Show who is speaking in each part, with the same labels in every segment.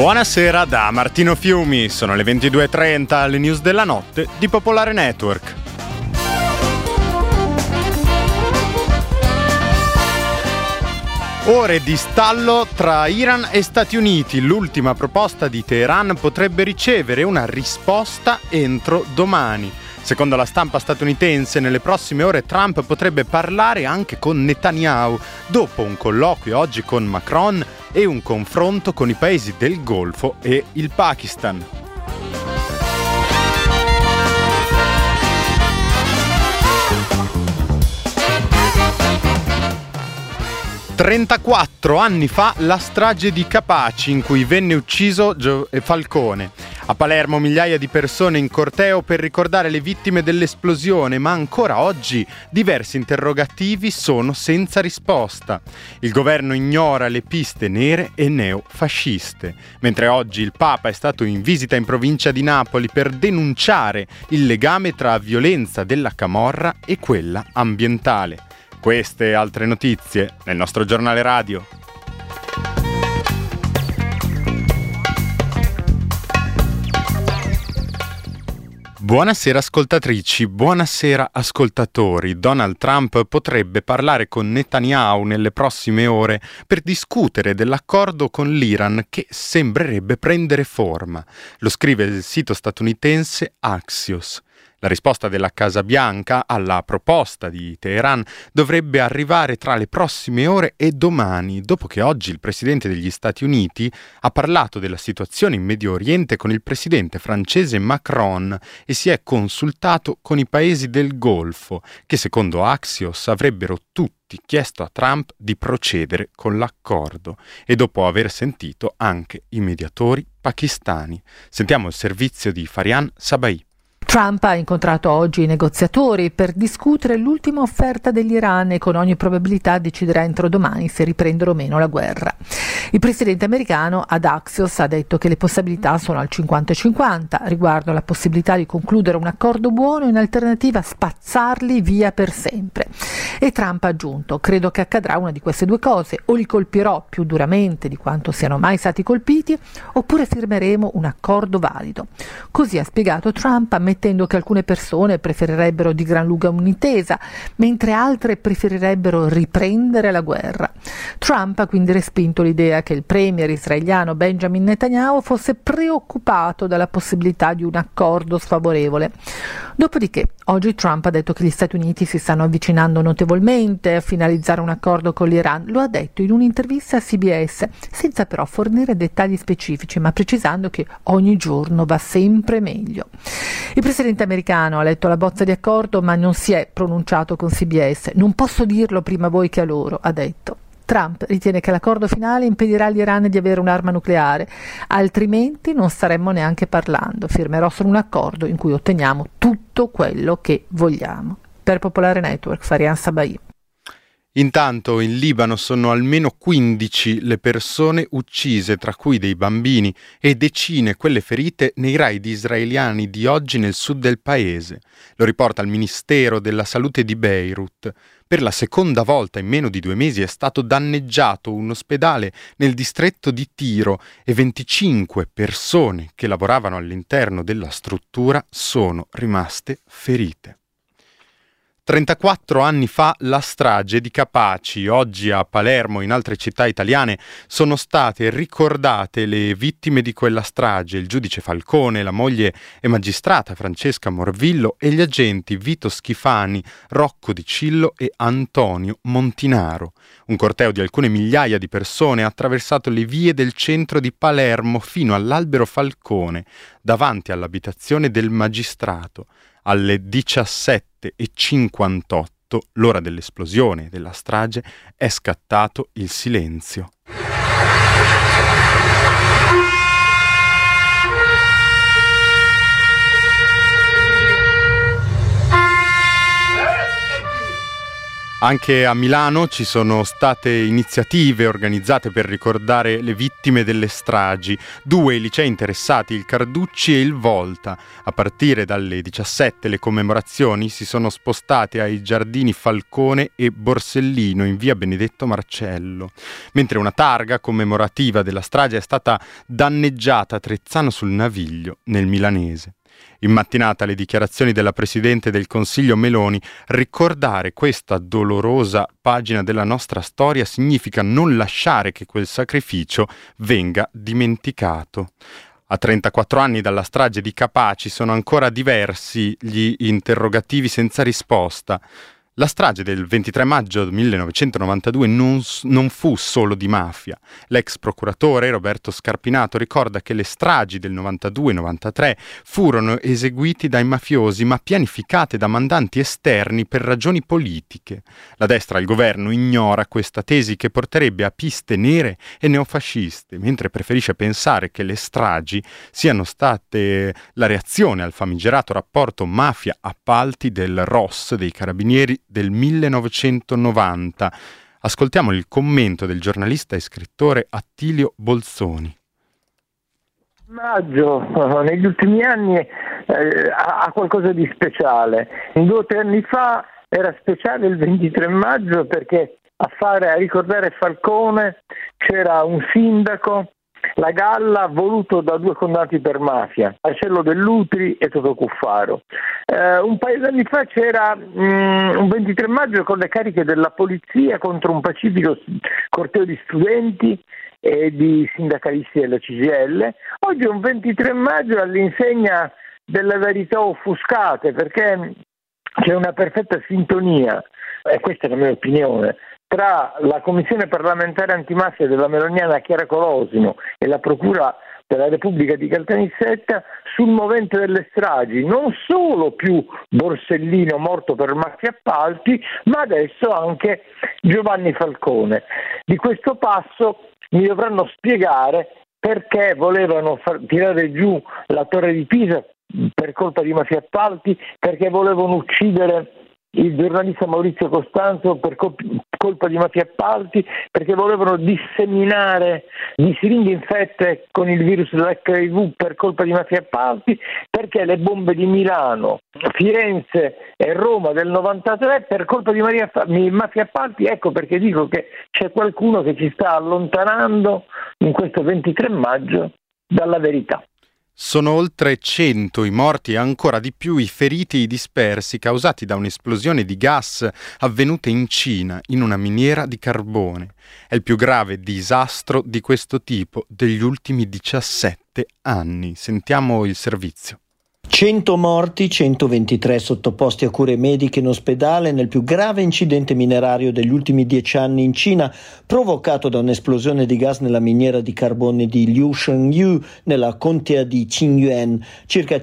Speaker 1: Buonasera da Martino Fiumi, sono le 22.30, alle news della notte di Popolare Network. Ore di stallo tra Iran e Stati Uniti. L'ultima proposta di Teheran potrebbe ricevere una risposta entro domani. Secondo la stampa statunitense, nelle prossime ore Trump potrebbe parlare anche con Netanyahu, dopo un colloquio oggi con Macron e un confronto con i paesi del Golfo e il Pakistan. «34 anni fa la strage di Capaci, in cui venne ucciso Falcone. A Palermo migliaia di persone in corteo per ricordare le vittime dell'esplosione, ma ancora oggi diversi interrogativi sono senza risposta. Il governo ignora le piste nere e neofasciste, mentre oggi il Papa è stato in visita in provincia di Napoli per denunciare il legame tra violenza della camorra e quella ambientale. Queste e altre notizie nel nostro giornale radio. Buonasera ascoltatrici, buonasera ascoltatori. Donald Trump potrebbe parlare con Netanyahu nelle prossime ore per discutere dell'accordo con l'Iran che sembrerebbe prendere forma. Lo scrive il sito statunitense Axios. La risposta della Casa Bianca alla proposta di Teheran dovrebbe arrivare tra le prossime ore e domani, dopo che oggi il presidente degli Stati Uniti ha parlato della situazione in Medio Oriente con il presidente francese Macron e si è consultato con i paesi del Golfo, che secondo Axios avrebbero tutti chiesto a Trump di procedere con l'accordo, e dopo aver sentito anche i mediatori pakistani. Sentiamo il servizio di Farian Sabai.
Speaker 2: Trump ha incontrato oggi i negoziatori per discutere l'ultima offerta dell'Iran e con ogni probabilità deciderà entro domani se riprendere o meno la guerra. Il presidente americano ad Axios ha detto che le possibilità sono al 50-50 riguardo alla possibilità di concludere un accordo buono e in alternativa spazzarli via per sempre. E Trump ha aggiunto: credo che accadrà una di queste due cose, o li colpirò più duramente di quanto siano mai stati colpiti, oppure firmeremo un accordo valido. Così ha spiegato Trump, ammettendo che alcune persone preferirebbero di gran lunga un'intesa, mentre altre preferirebbero riprendere la guerra. Trump ha quindi respinto l'idea che il premier israeliano Benjamin Netanyahu fosse preoccupato dalla possibilità di un accordo sfavorevole. Dopodiché, oggi Trump ha detto che gli Stati Uniti si stanno avvicinando notevolmente a finalizzare un accordo con l'Iran. Lo ha detto in un'intervista a CBS, senza però fornire dettagli specifici, ma precisando che ogni giorno va sempre meglio. Il presidente americano ha letto la bozza di accordo, ma non si è pronunciato con CBS. Non posso dirlo prima voi che a loro, ha detto. Trump ritiene che l'accordo finale impedirà all'Iran di avere un'arma nucleare, altrimenti non staremmo neanche parlando. Firmerò solo un accordo in cui otteniamo tutto quello che vogliamo. Per Popolare Network, Farian Sabai.
Speaker 1: Intanto in Libano sono almeno 15 le persone uccise, tra cui dei bambini, e decine quelle ferite nei raid israeliani di oggi nel sud del paese. Lo riporta il Ministero della Salute di Beirut. Per la seconda volta in meno di 2 mesi è stato danneggiato un ospedale nel distretto di Tiro e 25 persone che lavoravano all'interno della struttura sono rimaste ferite. 34 anni fa la strage di Capaci. Oggi a Palermo e in altre città italiane sono state ricordate le vittime di quella strage, il giudice Falcone, la moglie e magistrata Francesca Morvillo e gli agenti Vito Schifani, Rocco Di Cillo e Antonio Montinaro. Un corteo di alcune migliaia di persone ha attraversato le vie del centro di Palermo fino all'Albero Falcone, davanti all'abitazione del magistrato. Alle 17:58, l'ora dell'esplosione e della strage, è scattato il silenzio. Anche a Milano ci sono state iniziative organizzate per ricordare le vittime delle stragi. 2 i licei interessati, il Carducci e il Volta. A partire dalle 17 le commemorazioni si sono spostate ai giardini Falcone e Borsellino in via Benedetto Marcello, mentre una targa commemorativa della strage è stata danneggiata a Trezzano sul Naviglio, nel milanese. In mattinata le dichiarazioni della Presidente del Consiglio Meloni: ricordare questa dolorosa pagina della nostra storia significa non lasciare che quel sacrificio venga dimenticato. A 34 anni dalla strage di Capaci sono ancora diversi gli interrogativi senza risposta. La strage del 23 maggio 1992 non fu solo di mafia. L'ex procuratore Roberto Scarpinato ricorda che le stragi del 92-93 furono eseguiti dai mafiosi ma pianificate da mandanti esterni per ragioni politiche. La destra al governo ignora questa tesi che porterebbe a piste nere e neofasciste, mentre preferisce pensare che le stragi siano state la reazione al famigerato rapporto mafia-appalti del ROS, dei Carabinieri, del 1990. Ascoltiamo il commento del giornalista e scrittore Attilio Bolzoni.
Speaker 3: Maggio negli ultimi anni ha qualcosa di speciale. 2 o 3 anni fa era speciale il 23 maggio perché a ricordare Falcone c'era un sindaco, la Galla, voluto da 2 condannati per mafia, Marcello Dell'Utri e Totò Cuffaro. Un paio di anni fa c'era un 23 maggio con le cariche della polizia contro un pacifico corteo di studenti e di sindacalisti della CGIL. Oggi è un 23 maggio all'insegna delle verità offuscate, perché c'è una perfetta sintonia, e questa è la mia opinione, tra la Commissione parlamentare antimafia della meloniana Chiara Colosimo e la Procura della Repubblica di Caltanissetta sul movente delle stragi, non solo più Borsellino morto per mafia appalti, ma adesso anche Giovanni Falcone. Di questo passo mi dovranno spiegare perché volevano tirare giù la Torre di Pisa per colpa di mafia appalti, perché volevano uccidere il giornalista Maurizio Costanzo per colpa di mafia appalti, perché volevano disseminare di siringhe infette con il virus dell'HIV per colpa di mafia appalti, perché le bombe di Milano, Firenze e Roma del 93 per colpa di mafia appalti. Ecco perché dico che c'è qualcuno che ci sta allontanando in questo 23 maggio dalla verità.
Speaker 1: Sono oltre 100 i morti e ancora di più i feriti e i dispersi causati da un'esplosione di gas avvenuta in Cina, in una miniera di carbone. È il più grave disastro di questo tipo degli ultimi 17 anni. Sentiamo il servizio.
Speaker 4: 100 morti, 123 sottoposti a cure mediche in ospedale nel più grave incidente minerario degli ultimi 10 anni in Cina, provocato da un'esplosione di gas nella miniera di carbone di Liushengyu nella contea di Qingyuan, circa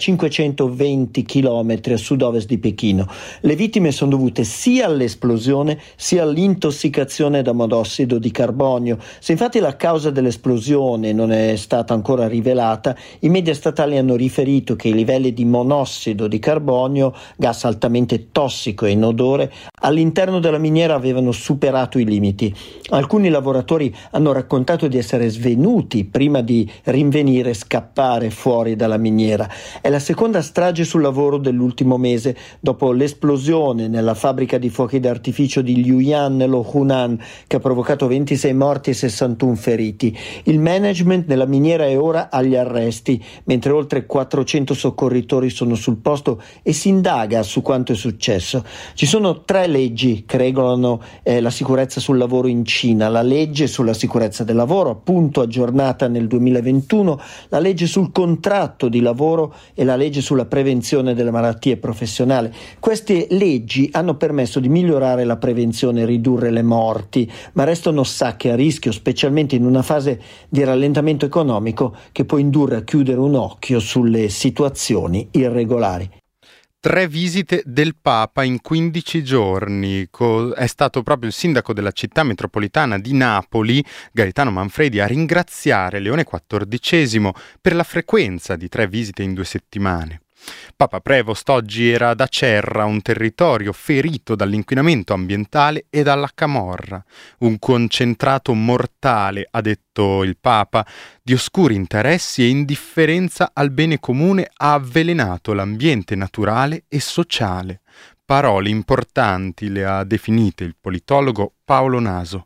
Speaker 4: 520 km a sud-ovest di Pechino. Le vittime sono dovute sia all'esplosione sia all'intossicazione da monossido di carbonio. Se infatti la causa dell'esplosione non è stata ancora rivelata, i media statali hanno riferito che i livelli di monossido di carbonio, gas altamente tossico e inodore, all'interno della miniera avevano superato i limiti. Alcuni lavoratori hanno raccontato di essere svenuti prima di rinvenire e scappare fuori dalla miniera. È la seconda strage sul lavoro dell'ultimo mese, dopo l'esplosione nella fabbrica di fuochi d'artificio di Luoyang nello Hunan, che ha provocato 26 morti e 61 feriti. Il management della miniera è ora agli arresti, mentre oltre 400 soccorritori sono sul posto e si indaga su quanto è successo. Ci sono 3 leggi che regolano la sicurezza sul lavoro in Cina: la legge sulla sicurezza del lavoro, appunto aggiornata nel 2021, la legge sul contratto di lavoro e la legge sulla prevenzione delle malattie professionali. Queste leggi hanno permesso di migliorare la prevenzione e ridurre le morti, ma restano sacche a rischio, specialmente in una fase di rallentamento economico che può indurre a chiudere un occhio sulle situazioni irregolari.
Speaker 1: 3 visite del Papa in 15 giorni. È stato proprio il sindaco della città metropolitana di Napoli, Gaetano Manfredi, a ringraziare Leone XIV per la frequenza di 3 visite in 2 settimane. Papa Prevost oggi era ad Acerra, un territorio ferito dall'inquinamento ambientale e dalla camorra. Un concentrato mortale, ha detto il Papa, di oscuri interessi e indifferenza al bene comune ha avvelenato l'ambiente naturale e sociale. Parole importanti le ha definite il politologo Paolo Naso.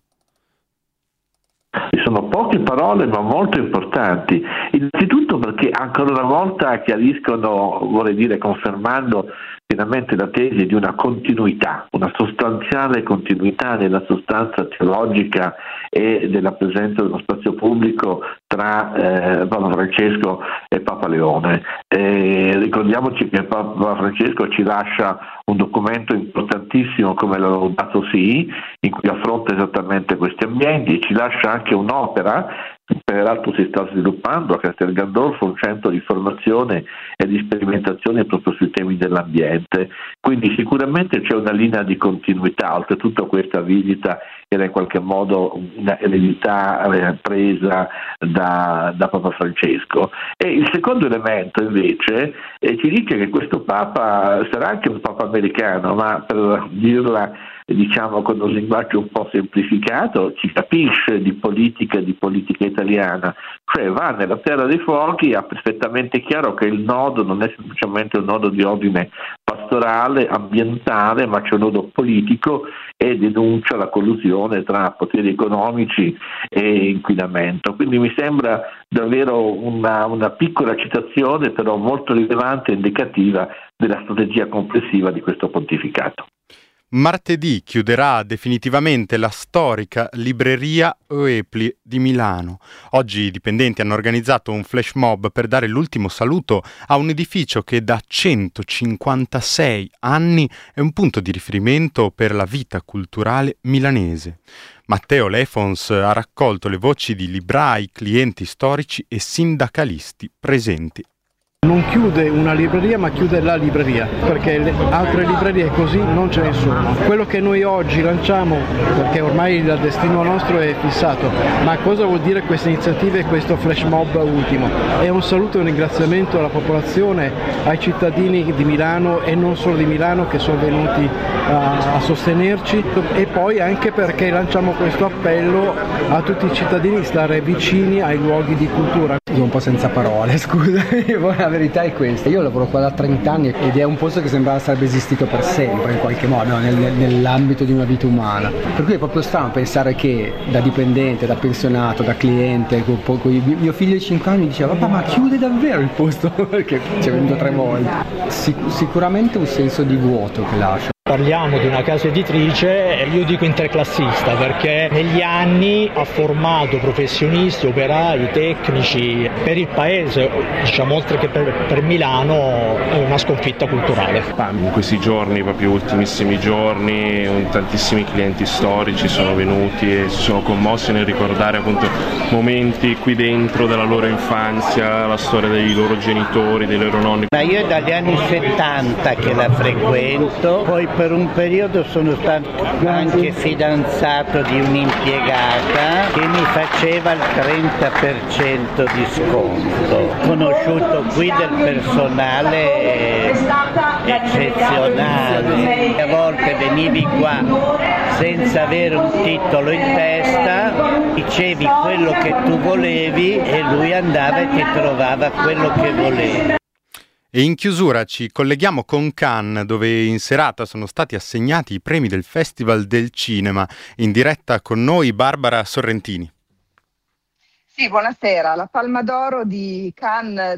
Speaker 5: Sono poche parole ma molto importanti, innanzitutto perché ancora una volta chiariscono, vorrei dire confermando pienamente la tesi di una continuità, una sostanziale continuità nella sostanza teologica e della presenza dello spazio pubblico tra Papa Francesco e Papa Leone. Ricordiamoci che Papa Francesco ci lascia un documento importantissimo come la Laudato Si, in cui affronta esattamente questi ambienti, e ci lascia anche un'opera, peraltro si sta sviluppando a Castel Gandolfo, un centro di formazione e di sperimentazione proprio sui temi dell'ambiente. Quindi sicuramente c'è una linea di continuità, oltretutto questa visita era in qualche modo una eredità presa da Papa Francesco. E il secondo elemento invece ci dice che questo Papa sarà anche un Papa americano, ma per dirla diciamo con un linguaggio un po' semplificato, ci capisce di politica italiana, cioè va nella terra dei fuochi, ha perfettamente chiaro che il nodo non è semplicemente un nodo di ordine pastorale, ambientale, ma c'è un nodo politico, e denuncia la collusione tra poteri economici e inquinamento. Quindi mi sembra davvero una piccola citazione, però molto rilevante e indicativa della strategia complessiva di questo pontificato.
Speaker 1: Martedì chiuderà definitivamente la storica libreria Oepli di Milano. Oggi i dipendenti hanno organizzato un flash mob per dare l'ultimo saluto a un edificio che da 156 anni è un punto di riferimento per la vita culturale milanese. Matteo Lefons ha raccolto le voci di librai, clienti storici e sindacalisti presenti.
Speaker 6: Non chiude una libreria ma chiude la libreria, perché le altre librerie così non ce ne sono. Quello che noi oggi lanciamo, perché ormai il destino nostro è fissato, ma cosa vuol dire queste iniziative e questo flash mob ultimo? È un saluto e un ringraziamento alla popolazione, ai cittadini di Milano e non solo di Milano che sono venuti a sostenerci, e poi anche perché lanciamo questo appello a tutti i cittadini di stare vicini ai luoghi di cultura.
Speaker 7: Sono un po' senza parole, scusa, la verità è questa. Io lavoro qua da 30 anni ed è un posto che sembrava sarebbe esistito per sempre in qualche modo, nell'ambito di una vita umana. Per cui è proprio strano pensare che da dipendente, da pensionato, da cliente, mio figlio di 5 anni diceva papà ma chiude davvero il posto perché ci è venuto 3 volte. Sicuramente un senso di vuoto che lascia.
Speaker 8: Parliamo di una casa editrice, io dico interclassista, perché negli anni ha formato professionisti, operai, tecnici per il paese, diciamo oltre che per Milano, è una sconfitta culturale.
Speaker 9: In questi giorni, proprio ultimissimi giorni, tantissimi clienti storici sono venuti e si sono commossi nel ricordare appunto momenti qui dentro della loro infanzia, la storia dei loro genitori, dei loro nonni.
Speaker 10: Ma io è dagli anni 70 che la frequento, poi per un periodo sono stato anche fidanzato di un'impiegata che mi faceva il 30% di sconto. Ho conosciuto qui del personale eccezionale. A volte venivi qua senza avere un titolo in testa, dicevi quello che tu volevi e lui andava e ti trovava quello che volevi.
Speaker 1: E in chiusura ci colleghiamo con Cannes, dove in serata sono stati assegnati i premi del Festival del Cinema. In diretta con noi Barbara Sorrentini.
Speaker 11: Sì, buonasera. La Palma d'Oro di Cannes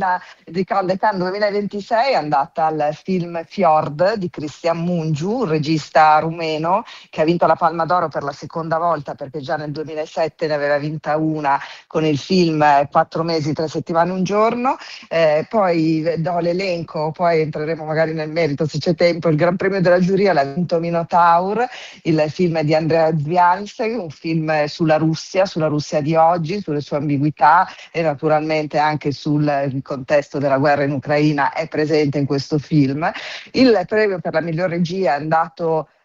Speaker 11: 2026 è andata al film Fjord di Cristian Mungiu, un regista rumeno che ha vinto la Palma d'Oro per la seconda volta, perché già nel 2007 ne aveva vinta una con il film 4 mesi, 3 settimane, un giorno. Poi do l'elenco, poi entreremo magari nel merito se c'è tempo. Il Gran Premio della giuria l'ha vinto Minotaur, il film di Andrea Zvianse, un film sulla Russia di oggi, sulle sue ambiguità e naturalmente anche sul contesto della guerra in Ucraina è presente in questo film. Il premio per la miglior regia è andato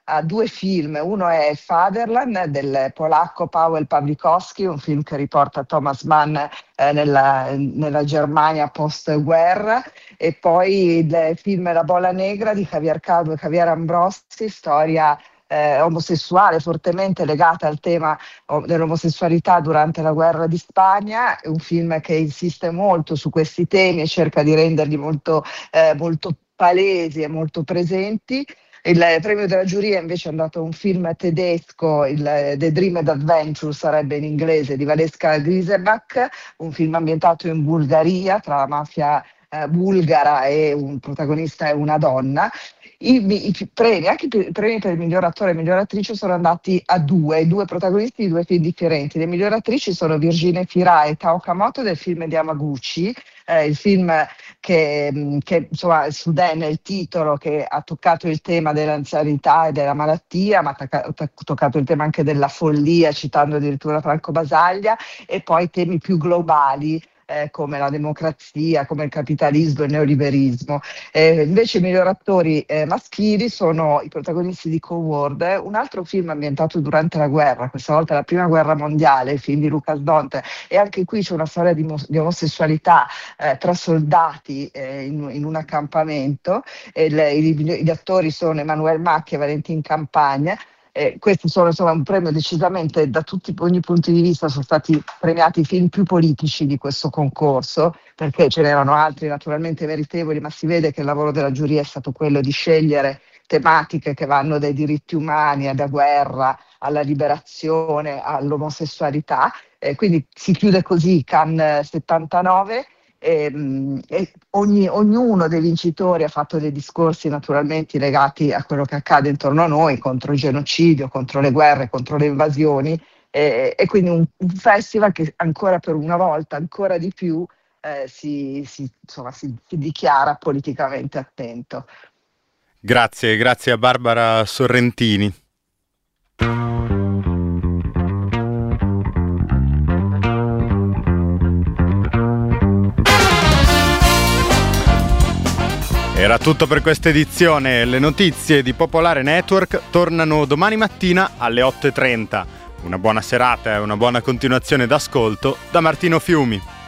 Speaker 11: a 2 film. Uno è Fatherland del polacco Paweł Pawlikowski, un film che riporta Thomas Mann nella Germania post-guerra, e poi il film La bolla negra di Javier Calvo e Javier Ambrosi, storia omosessuale fortemente legata al tema dell'omosessualità durante la guerra di Spagna. È un film che insiste molto su questi temi e cerca di renderli molto palesi e molto presenti. Il premio della giuria invece è andato a un film tedesco, The Dreamed Adventure sarebbe in inglese, di Valeska Grisebach, un film ambientato in Bulgaria tra la mafia bulgara e un protagonista e una donna. I premi, anche i premi per il miglior attore e miglior attrice, sono andati a due protagonisti di 2 film differenti. Le migliori attrici sono Virginie Fira e Tao Kamoto del film di Yamaguchi, il film che insomma Suden è il titolo, che ha toccato il tema dell'anzianità e della malattia, ma ha toccato il tema anche della follia, citando addirittura Franco Basaglia, e poi temi più globali come la democrazia, come il capitalismo e il neoliberismo. Invece i migliori attori maschili sono i protagonisti di Coward, un altro film ambientato durante la guerra, questa volta la prima guerra mondiale, il film di Lucas Dont, e anche qui c'è una storia di omosessualità tra soldati in un accampamento. Gli attori sono Emmanuel Macchi e Valentin Campagna. Questi sono insomma un premio decisamente, da ogni punto di vista sono stati premiati i film più politici di questo concorso, perché ce n'erano altri naturalmente meritevoli, ma si vede che il lavoro della giuria è stato quello di scegliere tematiche che vanno dai diritti umani alla guerra, alla liberazione, all'omosessualità. Quindi si chiude così Cannes 79. E ognuno dei vincitori ha fatto dei discorsi naturalmente legati a quello che accade intorno a noi, contro il genocidio, contro le guerre, contro le invasioni, e quindi un festival che ancora per una volta, ancora di più, si dichiara politicamente attento.
Speaker 1: Grazie a Barbara Sorrentini. Era tutto per questa edizione. Le notizie di Popolare Network tornano domani mattina alle 8:30. Una buona serata e una buona continuazione d'ascolto da Martino Fiumi.